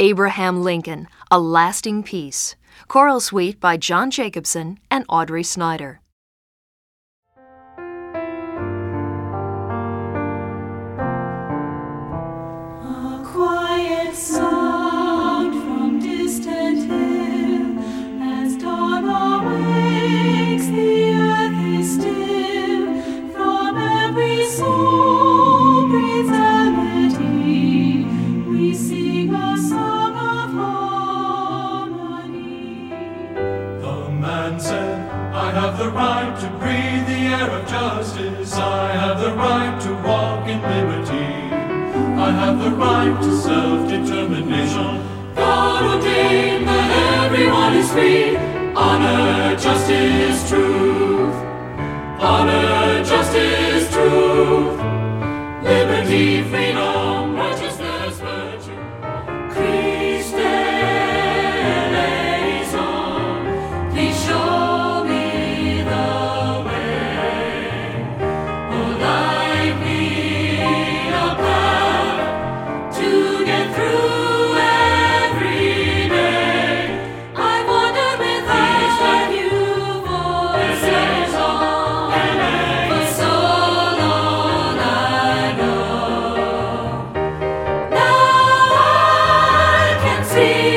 Abraham Lincoln, A Lasting Peace. Choral Suite by John Jacobson and Audrey Snyder. A quiet sound from distant hill, as dawn awakes, the earth is still. From every soul breathes amity. We sing a song of harmony. The man said, I have the right to breathe the air of justice. I have the right to walk in liberty. I have the right to self-determination. God ordained that everyone is free. Honor, justice, truth. Honor, justice, truth. Liberty, freedom, righteousness, virtue. Christ eleison, please show me the way. Oh, light me a path to get through every day. I wandered without you for so long I know. Now I can see